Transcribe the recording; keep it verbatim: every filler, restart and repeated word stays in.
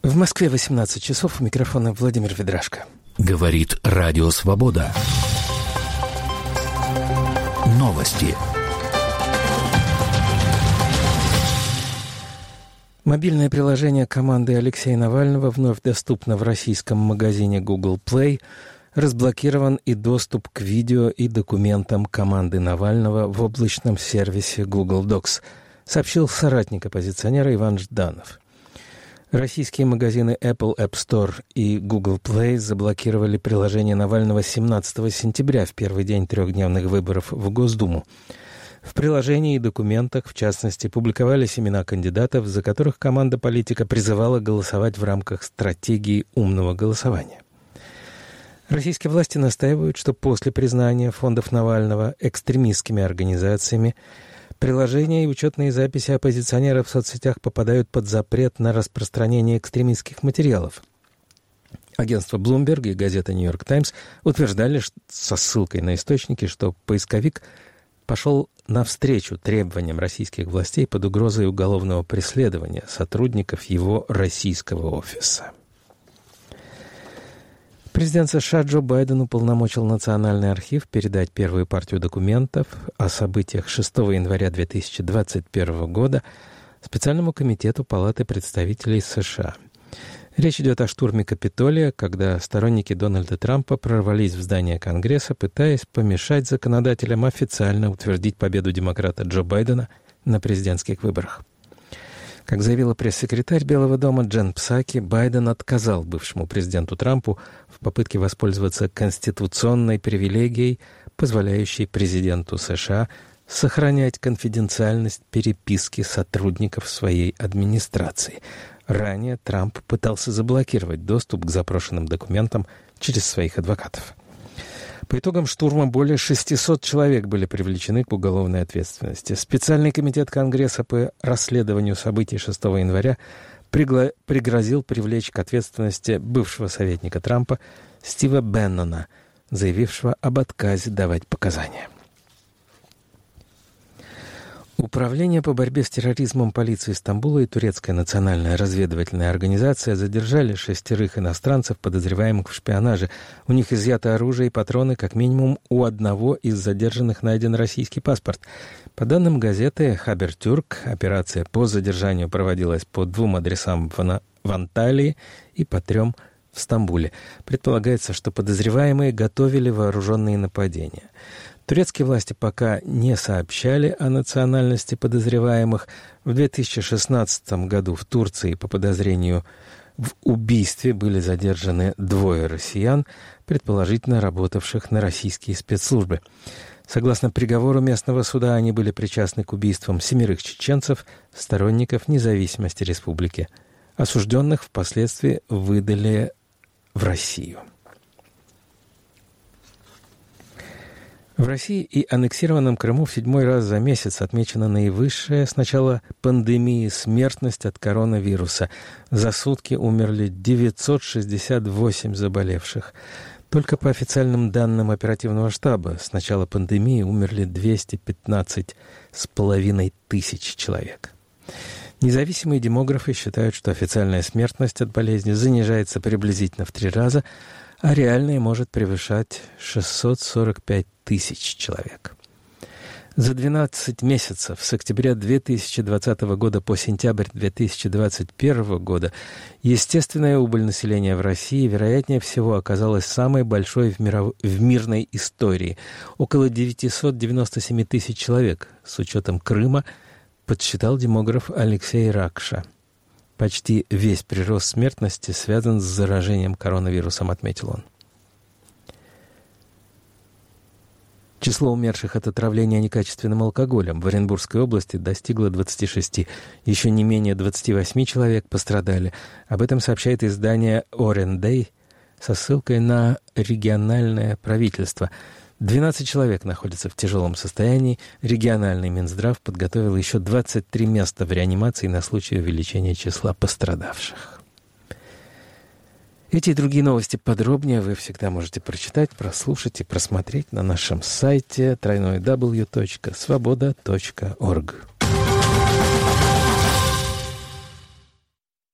В Москве восемнадцать часов, у микрофона Владимир Ведрашко. Говорит Радио Свобода. Новости. Мобильное приложение команды Алексея Навального вновь доступно в российском магазине Google Play. Разблокирован и доступ к видео и документам команды Навального в облачном сервисе Google Docs, сообщил соратник оппозиционера Иван Жданов. Российские магазины Apple App Store и Google Play заблокировали приложение Навального семнадцатого сентября, в первый день трехдневных выборов в Госдуму. В приложении и документах, в частности, публиковались имена кандидатов, за которых команда политика призывала голосовать в рамках стратегии умного голосования. Российские власти настаивают, что после признания фондов Навального экстремистскими организациями приложения и учетные записи оппозиционеров в соцсетях попадают под запрет на распространение экстремистских материалов. Агентство Bloomberg и газета New York Times утверждали со ссылкой на источники, что поисковик пошел навстречу требованиям российских властей под угрозой уголовного преследования сотрудников его российского офиса. Президент США Джо Байден уполномочил Национальный архив передать первую партию документов о событиях шестого января две тысячи двадцать первого года специальному комитету Палаты представителей США. Речь идет о штурме Капитолия, когда сторонники Дональда Трампа прорвались в здание Конгресса, пытаясь помешать законодателям официально утвердить победу демократа Джо Байдена на президентских выборах. Как заявила пресс-секретарь Белого дома Джен Псаки, Байден отказал бывшему президенту Трампу в попытке воспользоваться конституционной привилегией, позволяющей президенту США сохранять конфиденциальность переписки сотрудников своей администрации. Ранее Трамп пытался заблокировать доступ к запрошенным документам через своих адвокатов. По итогам штурма более шестисот человек были привлечены к уголовной ответственности. Специальный комитет Конгресса по расследованию событий шестого января пригла- пригрозил привлечь к ответственности бывшего советника Трампа Стива Беннона, заявившего об отказе давать показания. Управление по борьбе с терроризмом полиции Стамбула и Турецкая национальная разведывательная организация задержали шестерых иностранцев, подозреваемых в шпионаже. У них изъято оружие и патроны, как минимум у одного из задержанных найден российский паспорт. По данным газеты «Хабертюрк», операция по задержанию проводилась по двум адресам в Анталии и по трем в Стамбуле. Предполагается, что подозреваемые готовили вооруженные нападения. Турецкие власти пока не сообщали о национальности подозреваемых. В две тысячи шестнадцатом году в Турции по подозрению в убийстве были задержаны двое россиян, предположительно работавших на российские спецслужбы. Согласно приговору местного суда, они были причастны к убийствам семерых чеченцев, сторонников независимости республики. Осужденных впоследствии выдали в Россию. В России и аннексированном Крыму в седьмой раз за месяц отмечена наивысшая с начала пандемии смертность от коронавируса. За сутки умерли девятьсот шестьдесят восемь заболевших. Только по официальным данным оперативного штаба с начала пандемии умерли двести пятнадцать с половиной тысяч человек. Независимые демографы считают, что официальная смертность от болезни занижается приблизительно в три раза, а реальная может превышать шестьсот сорок пять тысяч человек. За двенадцать месяцев с октября две тысячи двадцатого года по сентябрь две тысячи двадцать первого года естественная убыль населения в России, вероятнее всего, оказалась самой большой в, миров... в мирной истории. Около девятьсот девяносто семь тысяч человек, с учетом Крыма, подсчитал демограф Алексей Ракша. Почти весь прирост смертности связан с заражением коронавирусом, отметил он. Число умерших от отравления некачественным алкоголем в Оренбургской области достигло двадцати шести. Еще не менее двадцати восьми человек пострадали. Об этом сообщает издание «Орендей» со ссылкой на региональное правительство. двенадцать человек находятся в тяжелом состоянии. Региональный Минздрав подготовил еще двадцать три места в реанимации на случай увеличения числа пострадавших. Эти и другие новости подробнее вы всегда можете прочитать, прослушать и просмотреть на нашем сайте дабл ю дабл ю дабл ю точка свобода точка орг.